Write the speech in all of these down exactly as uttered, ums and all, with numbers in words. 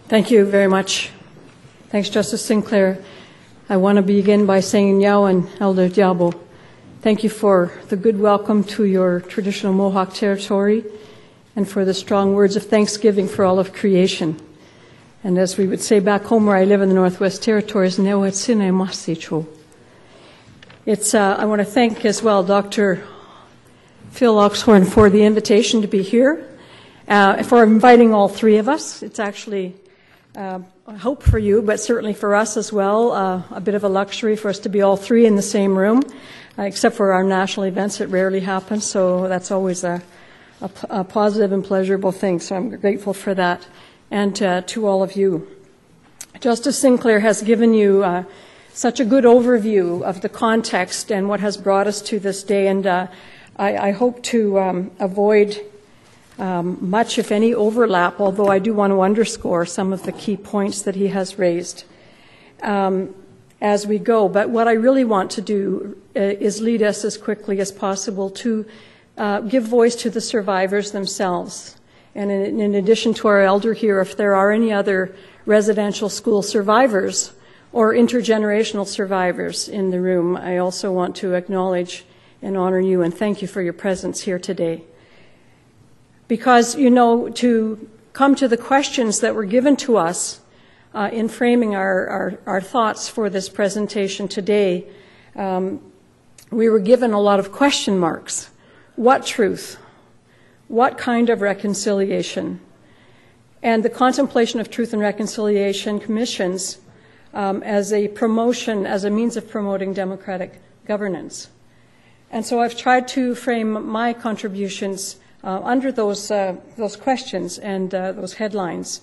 Thank you very much. Thanks, Justice Sinclair. I want to begin by saying Nyaw and Elder Diabo, thank you for the good welcome to your traditional Mohawk territory and for the strong words of thanksgiving for all of creation. And as we would say back home where I live in the Northwest Territories, Newetsine Masicho. It's, uh, I want to thank as well Doctor Phil Oxhorn for the invitation to be here, uh, for inviting all three of us. It's actually uh, a hope for you, but certainly for us as well, uh, a bit of a luxury for us to be all three in the same room, uh, except for our national events. It rarely happens, so that's always a, a, a positive and pleasurable thing, so I'm grateful for that. And uh, to all of you. Justice Sinclair has given you uh, such a good overview of the context and what has brought us to this day, and uh, I, I hope to um, avoid um, much, if any, overlap, although I do want to underscore some of the key points that he has raised um, as we go. But what I really want to do uh, is lead us as quickly as possible to uh, give voice to the survivors themselves. And in, in addition to our elder here, if there are any other residential school survivors or intergenerational survivors in the room, I also want to acknowledge and honor you and thank you for your presence here today. Because, you know, to come to the questions that were given to us uh, in framing our, our, our thoughts for this presentation today, um, we were given a lot of question marks. What truth? What kind of reconciliation? And the Contemplation of Truth and Reconciliation commissions um, as a promotion, as a means of promoting democratic governance. And so I've tried to frame my contributions uh, under those, uh, those questions and uh, those headlines.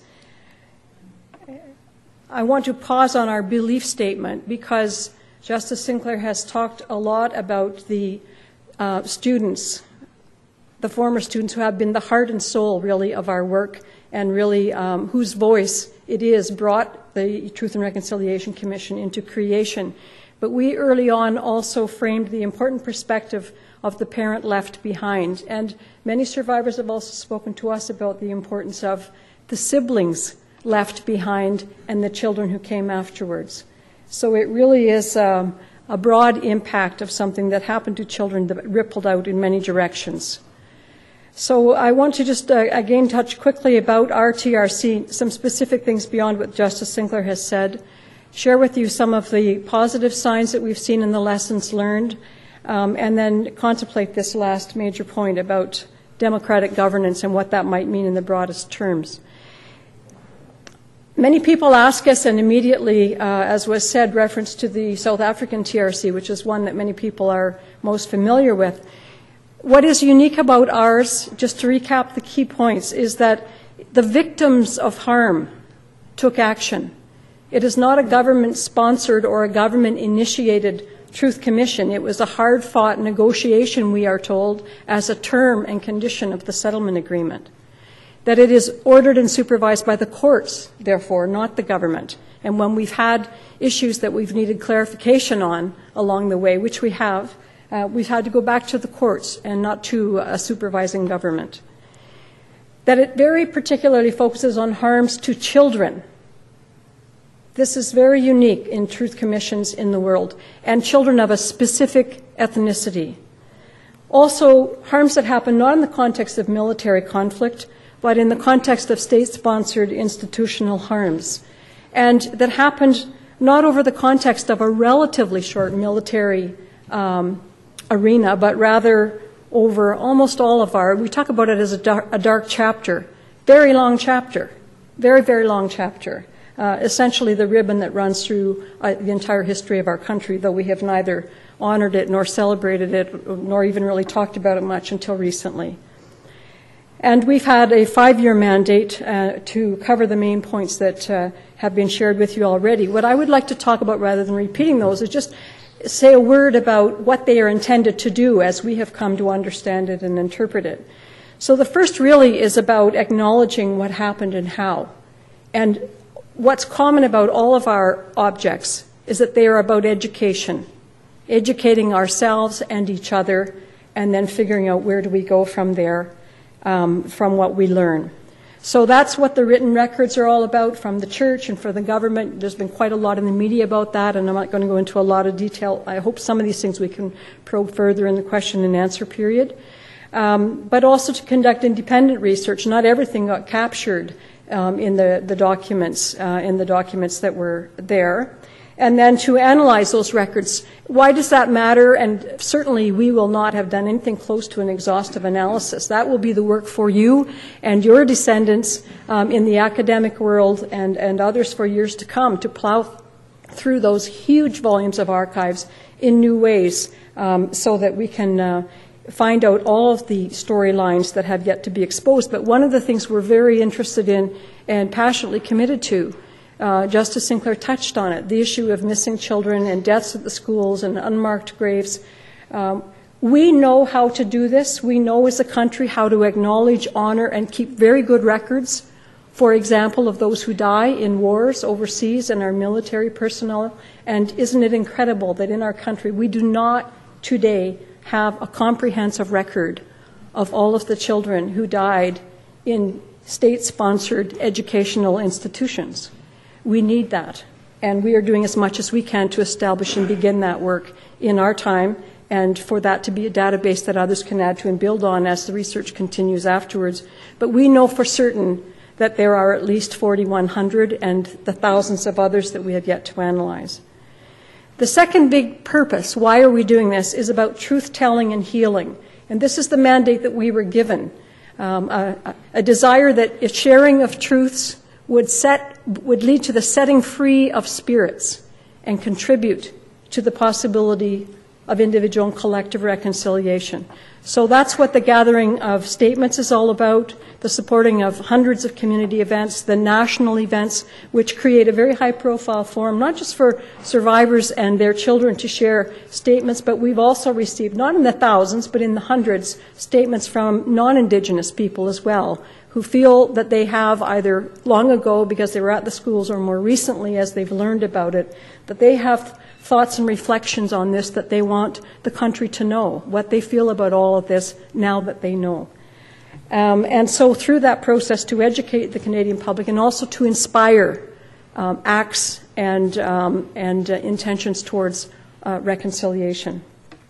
I want to pause on our belief statement because Justice Sinclair has talked a lot about the uh, students, the former students who have been the heart and soul, really, of our work and really um, whose voice it is brought the Truth and Reconciliation Commission into creation. But we early on also framed the important perspective of the parent left behind. And many survivors have also spoken to us about the importance of the siblings left behind and the children who came afterwards. So it really is um, a broad impact of something that happened to children that rippled out in many directions. So I want to just uh, again touch quickly about our T R C, some specific things beyond what Justice Sinclair has said, share with you some of the positive signs that we've seen in the lessons learned, um, and then contemplate this last major point about democratic governance and what that might mean in the broadest terms. Many people ask us, and immediately, uh, as was said, reference to the South African T R C, which is one that many people are most familiar with. What is unique about ours, just to recap the key points, is that the victims of harm took action. It is not a government-sponsored or a government-initiated Truth Commission. It was a hard-fought negotiation, we are told, as a term and condition of the settlement agreement. That it is ordered and supervised by the courts, therefore, not the government. And when we've had issues that we've needed clarification on along the way, which we have, Uh, we've had to go back to the courts and not to a supervising government. That it very particularly focuses on harms to children. This is very unique in truth commissions in the world, and children of a specific ethnicity. Also, harms that happen not in the context of military conflict, but in the context of state-sponsored institutional harms, and that happened not over the context of a relatively short military um, arena, but rather over almost all of our, we talk about it as a dark, a dark chapter, very long chapter, very, very long chapter, uh, essentially the ribbon that runs through uh, the entire history of our country, though we have neither honored it nor celebrated it, nor even really talked about it much until recently. And we've had a five-year mandate uh, to cover the main points that uh, have been shared with you already. What I would like to talk about, rather than repeating those, is just say a word about what they are intended to do as we have come to understand it and interpret it. So the first really is about acknowledging what happened and how. And what's common about all of our objects is that they are about education, educating ourselves and each other, and then figuring out where do we go from there, um, from what we learn. So that's what the written records are all about from the church and for the government. There's been quite a lot in the media about that, and I'm not going to go into a lot of detail. I hope some of these things we can probe further in the question and answer period. Um, but also to conduct independent research. Not everything got captured um, in the, the documents, uh, in the documents that were there. And then to analyze those records. Why does that matter? And certainly we will not have done anything close to an exhaustive analysis. That will be the work for you and your descendants um, in the academic world and, and others for years to come to plow through those huge volumes of archives in new ways um, so that we can uh, find out all of the storylines that have yet to be exposed. But one of the things we're very interested in and passionately committed to, Uh, Justice Sinclair touched on it, the issue of missing children and deaths at the schools and unmarked graves. Um, we know how to do this. We know as a country how to acknowledge, honor, and keep very good records, for example, of those who die in wars overseas and our military personnel. And isn't it incredible that in our country we do not today have a comprehensive record of all of the children who died in state-sponsored educational institutions? We need that, and we are doing as much as we can to establish and begin that work in our time, and for that to be a database that others can add to and build on as the research continues afterwards. But we know for certain that there are at least forty-one hundred and the thousands of others that we have yet to analyze. The second big purpose, why are we doing this, is about truth-telling and healing. And this is the mandate that we were given, um, a, a desire that if sharing of truths would set would lead to the setting free of spirits and contribute to the possibility of individual and collective reconciliation. So that's what the gathering of statements is all about, the supporting of hundreds of community events, the national events, which create a very high-profile forum, not just for survivors and their children to share statements, but we've also received, not in the thousands, but in the hundreds, statements from non-Indigenous people as well, who feel that they have either long ago because they were at the schools or more recently as they've learned about it, that they have thoughts and reflections on this that they want the country to know, what they feel about all of this now that they know. Um, and so through that process to educate the Canadian public and also to inspire um, acts and, um, and uh, intentions towards uh, reconciliation.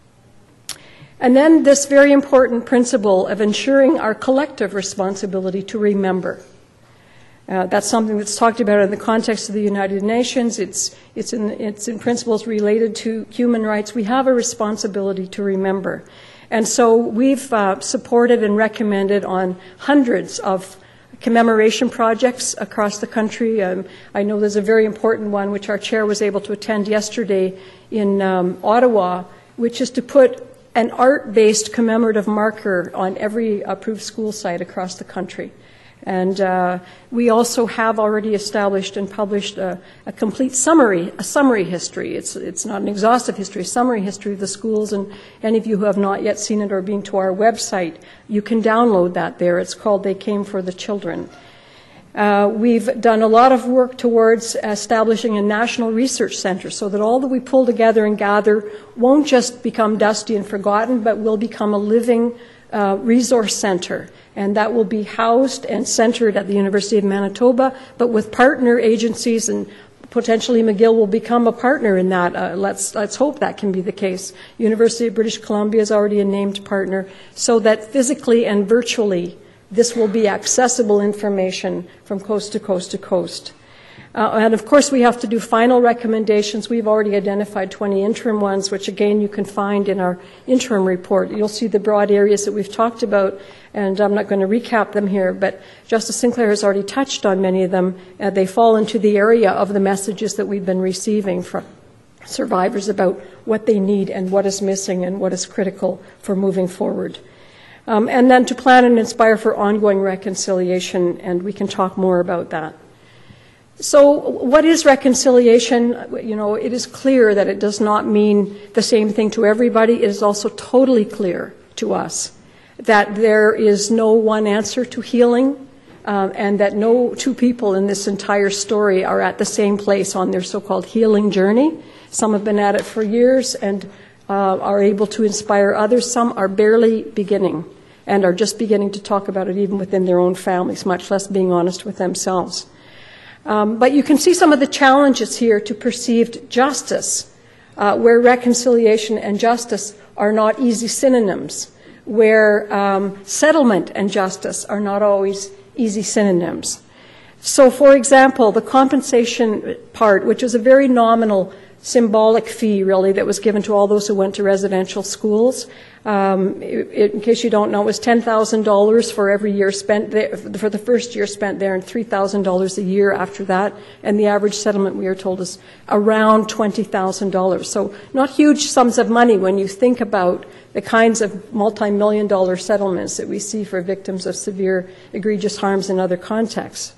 And then this very important principle of ensuring our collective responsibility to remember. Uh, that's something that's talked about in the context of the United Nations. It's, it's, in, it's in principles related to human rights. We have a responsibility to remember. And so we've uh, supported and recommended on hundreds of commemoration projects across the country. Um, I know there's a very important one which our chair was able to attend yesterday in um, Ottawa, which is to put an art-based commemorative marker on every approved school site across the country. And uh, we also have already established and published a, a complete summary, a summary history. It's, it's not an exhaustive history, a summary history of the schools. And any of you who have not yet seen it or been to our website, you can download that there. It's called They Came for the Children. Uh, we've done a lot of work towards establishing a national research center so that all that we pull together and gather won't just become dusty and forgotten, but will become a living uh, resource center. And that will be housed and centered at the University of Manitoba, but with partner agencies, and potentially McGill will become a partner in that. Uh, let's, let's hope that can be the case. University of British Columbia is already a named partner, so that physically and virtually this will be accessible information from coast to coast to coast. Uh, and of course we have to do final recommendations. We've already identified twenty interim ones, which again you can find in our interim report. You'll see the broad areas that we've talked about, and I'm not going to recap them here, but Justice Sinclair has already touched on many of them. Uh, they fall into the area of the messages that we've been receiving from survivors about what they need and what is missing and what is critical for moving forward. Um, and then to plan and inspire for ongoing reconciliation, and we can talk more about that. So what is reconciliation? You know, it is clear that it does not mean the same thing to everybody. It is also totally clear to us that there is no one answer to healing, uh, and that no two people in this entire story are at the same place on their so-called healing journey. Some have been at it for years and uh, are able to inspire others. Some are barely beginning. and are just beginning to talk about it even within their own families, much less being honest with themselves. Um, but you can see some of the challenges here to perceived justice, uh, where reconciliation and justice are not easy synonyms, where um, settlement and justice are not always easy synonyms. So, for example, the compensation part, which was a very nominal symbolic fee, really, that was given to all those who went to residential schools. Um, it, it, in case you don't know, it was ten thousand dollars for every year spent there, for the first year spent there, and three thousand dollars a year after that. And the average settlement, we are told, is around twenty thousand dollars. So not huge sums of money when you think about the kinds of multi-million dollar settlements that we see for victims of severe egregious harms in other contexts.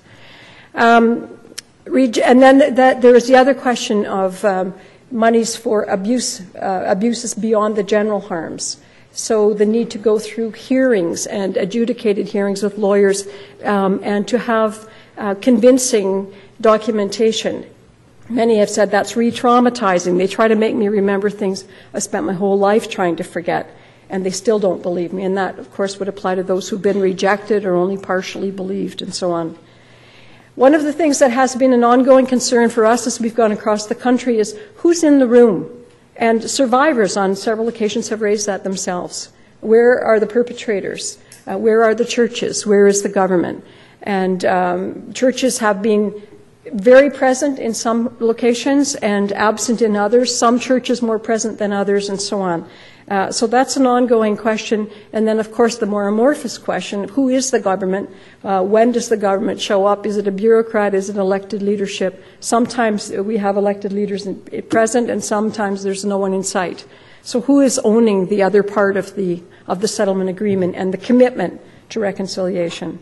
Um, And then that, there is the other question of um, monies for abuse, uh, abuses beyond the general harms. So the need to go through hearings and adjudicated hearings with lawyers um, and to have uh, convincing documentation. Many have said that's re-traumatizing. They try to make me remember things I spent my whole life trying to forget, and they still don't believe me. And that, of course, would apply to those who've been rejected or only partially believed and so on. One of the things that has been an ongoing concern for us as we've gone across the country is who's in the room. And survivors on several occasions have raised that themselves. Where are the perpetrators? Uh, where are the churches? Where is the government? And um, churches have been very present in some locations and absent in others, some churches more present than others, and so on. Uh, so that's an ongoing question. And then, of course, the more amorphous question, who is the government? Uh, when does the government show up? Is it a bureaucrat? Is it elected leadership? Sometimes we have elected leaders in, present, and sometimes there's no one in sight. So who is owning the other part of the, of the settlement agreement and the commitment to reconciliation?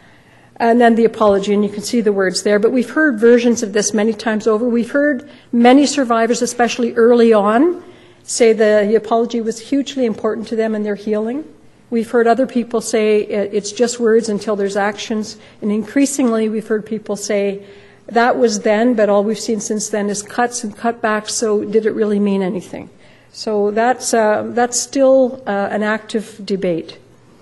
And then the apology, and you can see the words there. But we've heard versions of this many times over. We've heard many survivors, especially early on, say the, the apology was hugely important to them in their healing. We've heard other people say it's just words until there's actions. And increasingly, we've heard people say, that was then, but all we've seen since then is cuts and cutbacks, so did it really mean anything? So that's, uh, that's still uh, an active debate.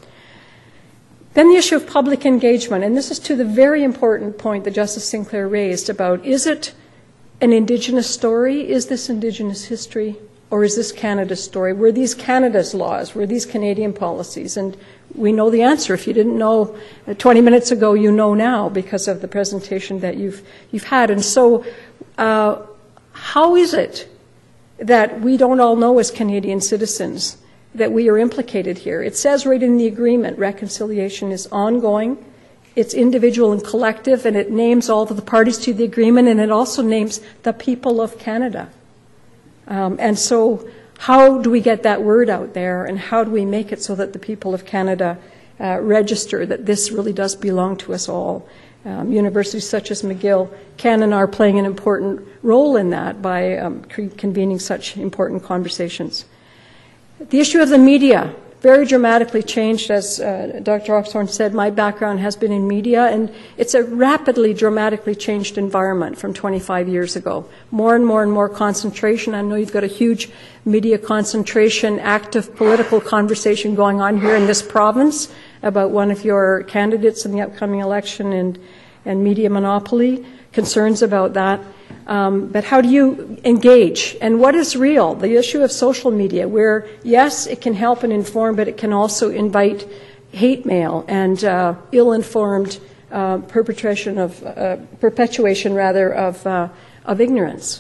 Then the issue of public engagement, and this is to the very important point that Justice Sinclair raised about, is it an Indigenous story? Is this Indigenous history? Or is this Canada's story? Were these Canada's laws? Were these Canadian policies? And we know the answer. If you didn't know twenty minutes ago, you know now because of the presentation that you've, you've had. And so uh, how is it that we don't all know as Canadian citizens that we are implicated here? It says right in the agreement, reconciliation is ongoing, it's individual and collective, and it names all of the parties to the agreement, and it also names the people of Canada. Um, and so how do we get that word out there, and how do we make it so that the people of Canada uh, register that this really does belong to us all? Um, universities such as McGill can and are playing an important role in that by um, convening such important conversations. The issue of the media, very dramatically changed, as uh, Doctor Oxhorn said. My background has been in media, and it's a rapidly, dramatically changed environment from twenty-five years ago. More and more and more concentration. I know you've got a huge media concentration, active political conversation going on here in this province about one of your candidates in the upcoming election and, and media monopoly, concerns about that. Um, but how do you engage? And what is real? The issue of social media, where, yes, it can help and inform, but it can also invite hate mail and uh, ill-informed uh, perpetration of, uh, perpetuation, rather, of, uh, of ignorance.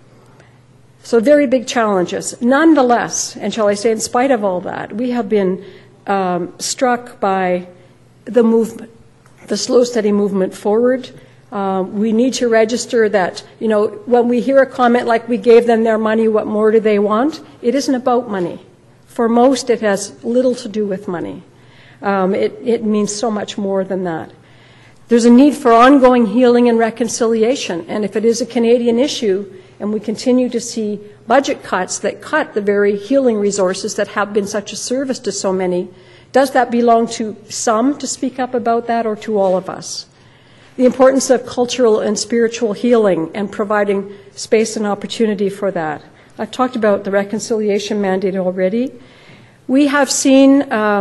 So very big challenges. Nonetheless, and shall I say in spite of all that, we have been um, struck by the movement, the slow, steady movement forward. Um, we need to register that, you know, when we hear a comment like we gave them their money, what more do they want? It isn't about money. For most, it has little to do with money. Um, it, it means so much more than that. There's a need for ongoing healing and reconciliation. And if it is a Canadian issue, and we continue to see budget cuts that cut the very healing resources that have been such a service to so many, does that belong to some to speak up about that, or to all of us? The importance of cultural and spiritual healing and providing space and opportunity for that. I've talked about the reconciliation mandate already. We have seen um,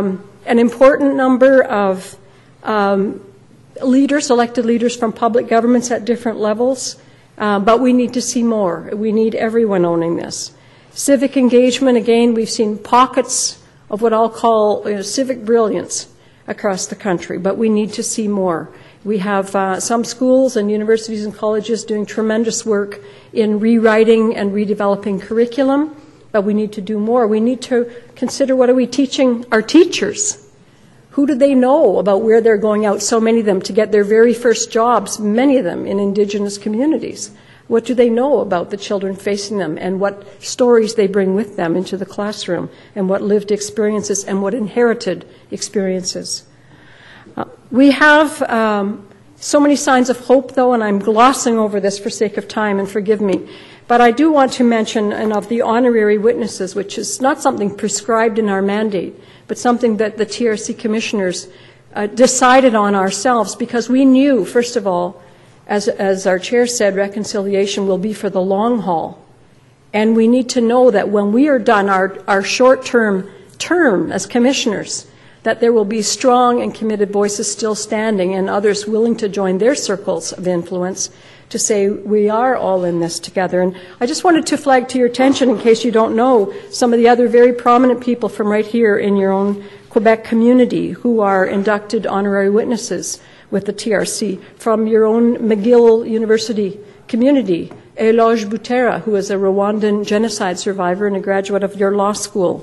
an important number of um, leaders, elected leaders from public governments at different levels, uh, but we need to see more. We need everyone owning this. Civic engagement, again, we've seen pockets of what I'll call you know, civic brilliance across the country, but we need to see more. We have uh, some schools and universities and colleges doing tremendous work in rewriting and redeveloping curriculum, but we need to do more. We need to consider, what are we teaching our teachers? Who do they know about where they're going out, so many of them, to get their very first jobs, many of them in Indigenous communities? What do they know about the children facing them, and what stories they bring with them into the classroom, and what lived experiences and what inherited experiences? Uh, we have um, so many signs of hope, though, and I'm glossing over this for sake of time, and forgive me. But I do want to mention and of the honorary witnesses, which is not something prescribed in our mandate, but something that the T R C commissioners uh, decided on ourselves, because we knew, first of all, as, as our chair said, reconciliation will be for the long haul. And we need to know that when we are done our, our short-term term as commissioners, that there will be strong and committed voices still standing and others willing to join their circles of influence to say we are all in this together. And I just wanted to flag to your attention, in case you don't know, some of the other very prominent people from right here in your own Quebec community who are inducted honorary witnesses with the T R C. From your own McGill University community, Eloge Butera, who is a Rwandan genocide survivor and a graduate of your law school.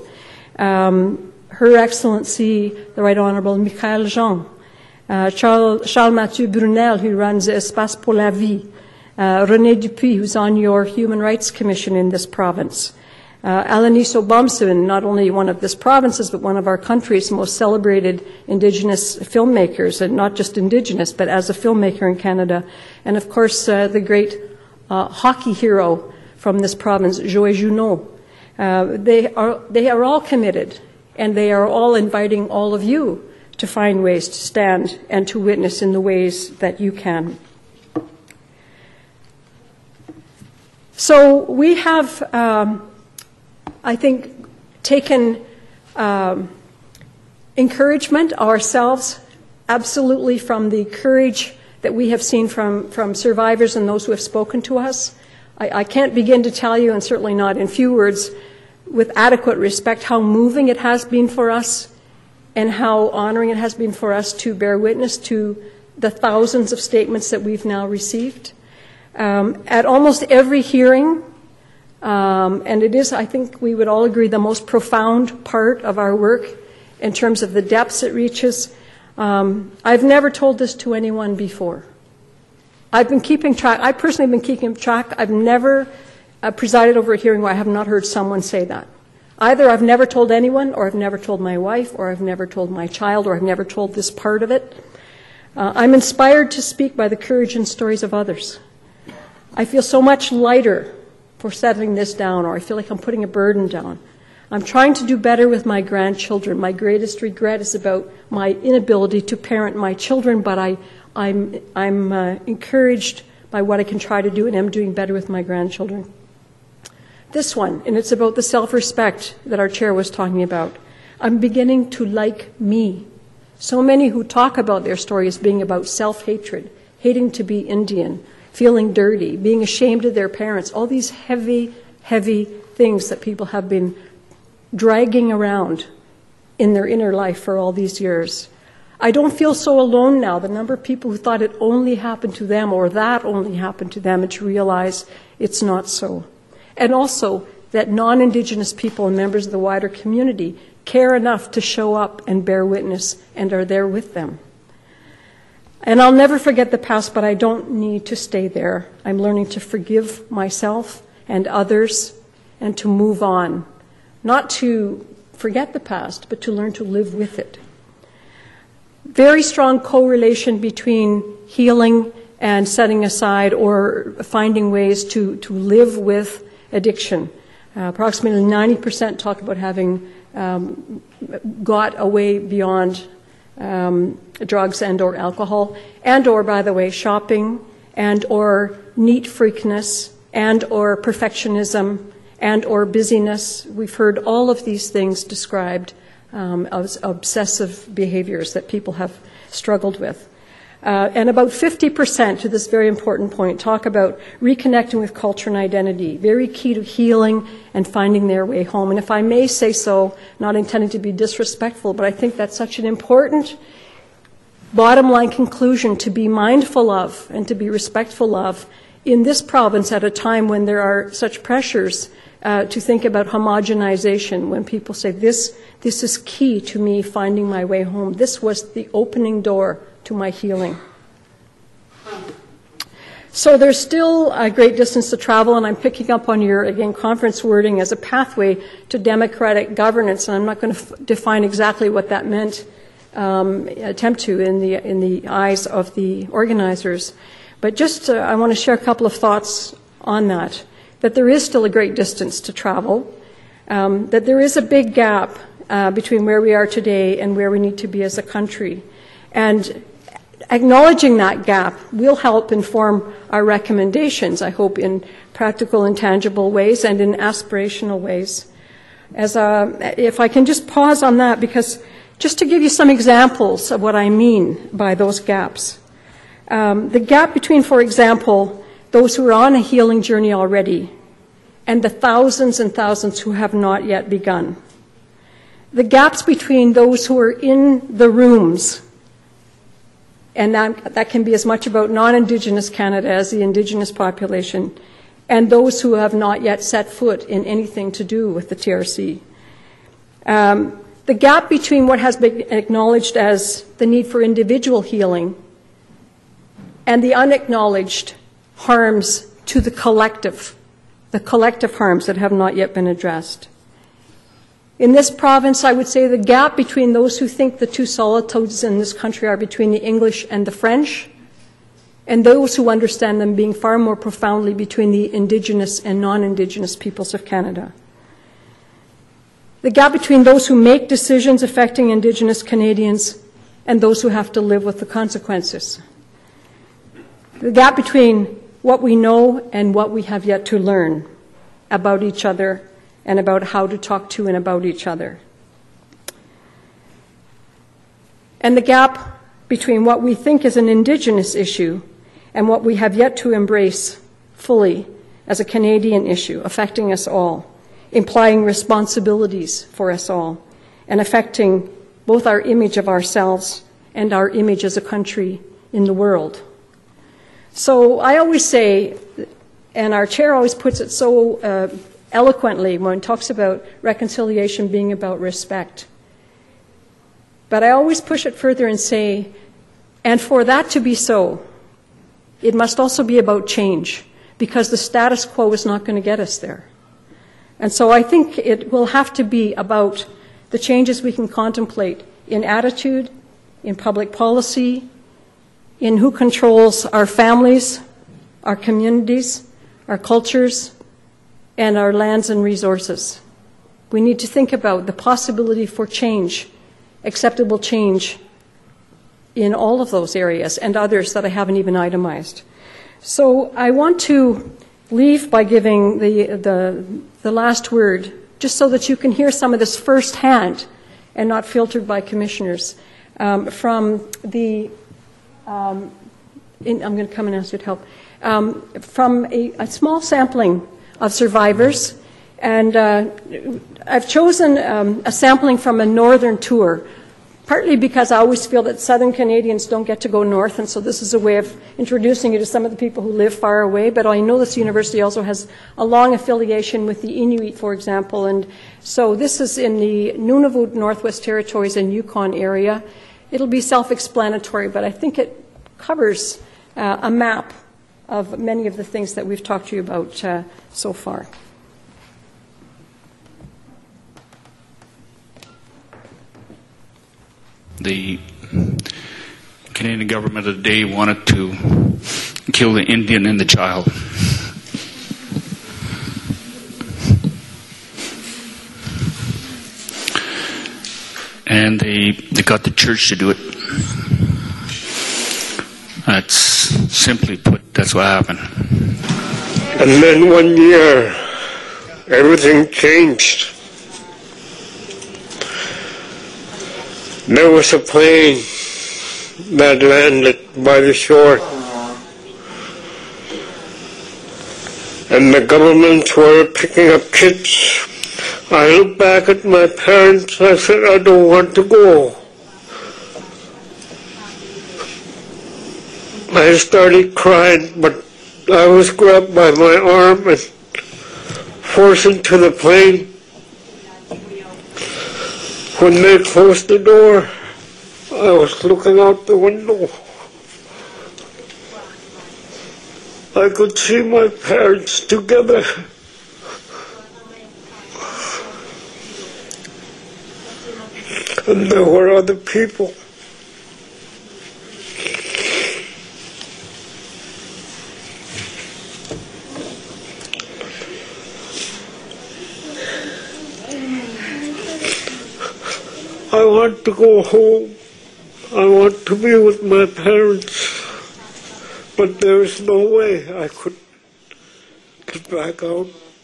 Um, Her Excellency, the Right Honourable Michael Jean, uh, Charles, Charles Mathieu Brunel, who runs Espace pour la Vie, uh, René Dupuis, who's on your Human Rights Commission in this province, uh, Alanis Obomsawin, not only one of this province's, but one of our country's most celebrated Indigenous filmmakers, and not just Indigenous, but as a filmmaker in Canada, and of course uh, the great uh, hockey hero from this province, Joël Junot. Uh, they are, they are all committed, and they are all inviting all of you to find ways to stand and to witness in the ways that you can. So we have, um, I think, taken um, encouragement ourselves absolutely from the courage that we have seen from, from survivors and those who have spoken to us. I, I can't begin to tell you, and certainly not in few words, with adequate respect, how moving it has been for us and how honoring it has been for us to bear witness to the thousands of statements that we've now received. Um, at almost every hearing, um, and it is, I think we would all agree, the most profound part of our work in terms of the depths it reaches. Um, I've never told this to anyone before. I've been keeping track, I personally have been keeping track, I've never Uh, presided over a hearing where I have not heard someone say that. Either I've never told anyone, or I've never told my wife, or I've never told my child, or I've never told this part of it. Uh, I'm inspired to speak by the courage and stories of others. I feel so much lighter for settling this down, or I feel like I'm putting a burden down. I'm trying to do better with my grandchildren. My greatest regret is about my inability to parent my children, but I, I'm, I'm uh, encouraged by what I can try to do, and I'm doing better with my grandchildren. This one, and it's about the self-respect that our chair was talking about. I'm beginning to like me. So many who talk about their story as being about self-hatred, hating to be Indian, feeling dirty, being ashamed of their parents, all these heavy, heavy things that people have been dragging around in their inner life for all these years. I don't feel so alone now. The number of people who thought it only happened to them, or that only happened to them, and to realize it's not so. And also that non-Indigenous people and members of the wider community care enough to show up and bear witness and are there with them. And I'll never forget the past, but I don't need to stay there. I'm learning to forgive myself and others and to move on. Not to forget the past, but to learn to live with it. Very strong correlation between healing and setting aside or finding ways to, to live with addiction. Uh, approximately ninety percent talk about having um, got away beyond um, drugs and or alcohol, and or, by the way, shopping, and or neat freakness, and or perfectionism, and or busyness. We've heard all of these things described um, of obsessive behaviors that people have struggled with. Uh, and about fifty percent, to this very important point, talk about reconnecting with culture and identity, very key to healing and finding their way home. And if I may say so, not intending to be disrespectful, but I think that's such an important bottom line conclusion to be mindful of and to be respectful of in this province at a time when there are such pressures uh, to think about homogenization, when people say this, this is key to me finding my way home. This was the opening door to my healing. So there's still a great distance to travel, and I'm picking up on your, again, conference wording as a pathway to democratic governance, and I'm not going to f- define exactly what that meant, um, attempt to in the, in the eyes of the organizers. But just uh, I want to share a couple of thoughts on that, that there is still a great distance to travel, um, that there is a big gap uh, between where we are today and where we need to be as a country. And acknowledging that gap will help inform our recommendations, I hope, in practical and tangible ways and in aspirational ways. As a, if I can just pause on that, because just to give you some examples of what I mean by those gaps. Um, the gap between, for example, those who are on a healing journey already and the thousands and thousands who have not yet begun. The gaps between those who are in the rooms, and that, that can be as much about non-Indigenous Canada as the Indigenous population, and those who have not yet set foot in anything to do with the T R C. Um, the gap between what has been acknowledged as the need for individual healing and the unacknowledged harms to the collective, the collective harms that have not yet been addressed. In this province, I would say the gap between those who think the two solitudes in this country are between the English and the French, and those who understand them being far more profoundly between the Indigenous and non-Indigenous peoples of Canada. The gap between those who make decisions affecting Indigenous Canadians and those who have to live with the consequences. The gap between what we know and what we have yet to learn about each other and about how to talk to and about each other. And the gap between what we think is an Indigenous issue and what we have yet to embrace fully as a Canadian issue, affecting us all, implying responsibilities for us all, and affecting both our image of ourselves and our image as a country in the world. So I always say, and our chair always puts it so uh, eloquently when it talks about reconciliation being about respect. But I always push it further and say, and for that to be so, it must also be about change, because the status quo is not going to get us there. And so I think it will have to be about the changes we can contemplate in attitude, in public policy, in who controls our families, our communities, our cultures, and our lands and resources. We need to think about the possibility for change, acceptable change in all of those areas and others that I haven't even itemized. So I want to leave by giving the, the, the last word, just so that you can hear some of this firsthand and not filtered by commissioners, um, from the, um, in, I'm going to come and ask you to help, um, from a, a small sampling of survivors. And uh, I've chosen um, a sampling from a northern tour, partly because I always feel that southern Canadians don't get to go north, and so this is a way of introducing you to some of the people who live far away. But I know this university also has a long affiliation with the Inuit, for example, and so this is in the Nunavut Northwest Territories and Yukon area. It'll be self-explanatory, but I think it covers uh, a map of many of the things that we've talked to you about uh, so far. The Canadian government of the day wanted to kill the Indian and the child. And they, they got the church to do it. That's simply put, that's what happened. And then one year, everything changed. There was a plane that landed by the shore, and the governments were picking up kids. I looked back at my parents, I said, I don't want to go. I started crying, but I was grabbed by my arm and forced into the plane. When they closed the door, I was looking out the window. I could see my parents together. And there were other people. I want to go home. I want to be with my parents. But there is no way I could get back out.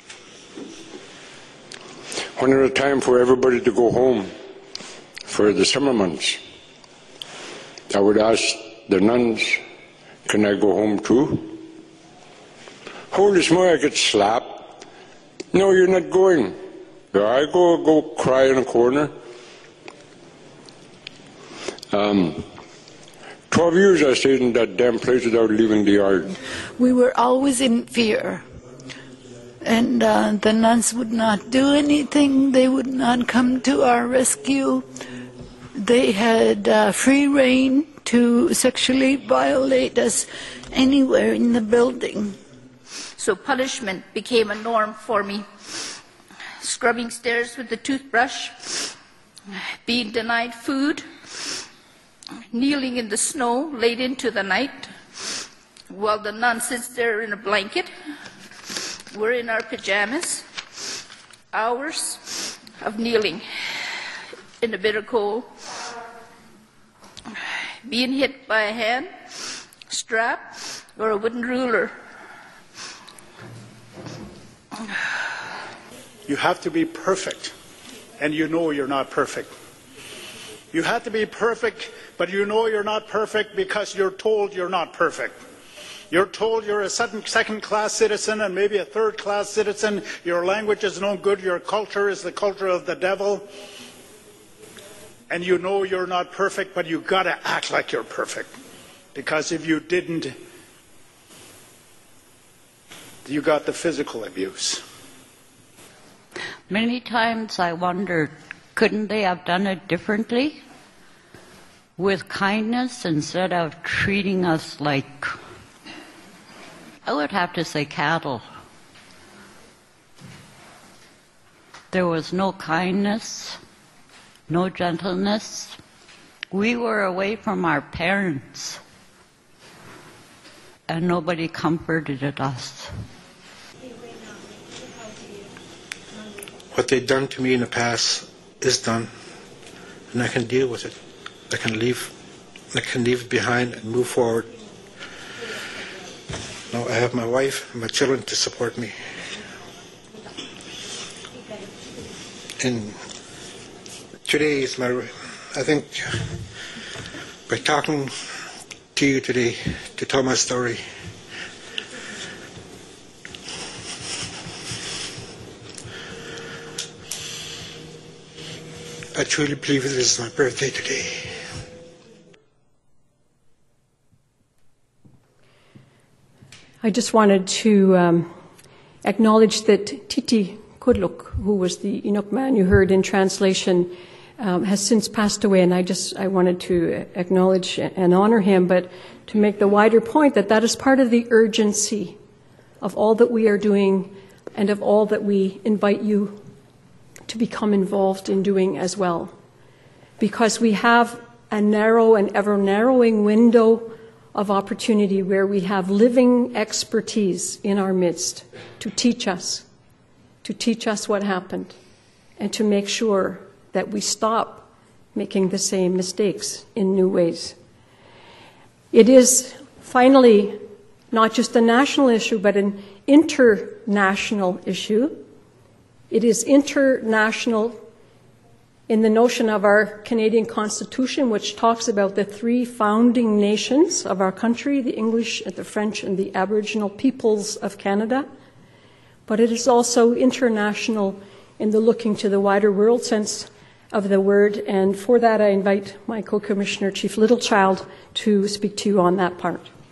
When it was time for everybody to go home for the summer months, I would ask the nuns, can I go home too? Holy smoke, I get slapped. No, you're not going. Yeah, I go, go cry in a corner. Um, Twelve years I stayed in that damn place without leaving the yard. We were always in fear. And uh, the nuns would not do anything. They would not come to our rescue. They had uh, free rein to sexually violate us anywhere in the building. So punishment became a norm for me. Scrubbing stairs with the toothbrush, being denied food, kneeling in the snow late into the night while the nun sits there in a blanket. We're in our pajamas. Hours of kneeling in the bitter cold. Being hit by a hand, strap, or a wooden ruler. You have to be perfect, and you know you're not perfect. You have to be perfect, but you know you're not perfect because you're told you're not perfect. You're told you're a second-class citizen and maybe a third-class citizen. Your language is no good. Your culture is the culture of the devil. And you know you're not perfect, but you've got to act like you're perfect. Because if you didn't, you got the physical abuse. Many times I wondered, couldn't they have done it differently? With kindness instead of treating us like, I would have to say, cattle. There was no kindness, no gentleness. We were away from our parents, and nobody comforted us. What they've done to me in the past is done, and I can deal with it. I can leave, I can leave it behind and move forward. Now I have my wife and my children to support me. And today is my, I think, by talking to you today to tell my story, I truly believe it is my birthday today. I just wanted to um, acknowledge that Titi Kudluk, who was the Inuk man you heard in translation, um, has since passed away, and I just I wanted to acknowledge and honor him, but to make the wider point that that is part of the urgency of all that we are doing and of all that we invite you to become involved in doing as well. Because we have a narrow and ever narrowing window of opportunity where we have living expertise in our midst to teach us, to teach us what happened, and to make sure that we stop making the same mistakes in new ways. It is finally not just a national issue, but an international issue. It is international in the notion of our Canadian Constitution, which talks about the three founding nations of our country, the English, the French, and the Aboriginal peoples of Canada. But it is also international in the looking to the wider world sense of the word, and for that I invite my co-commissioner, Chief Littlechild, to speak to you on that part.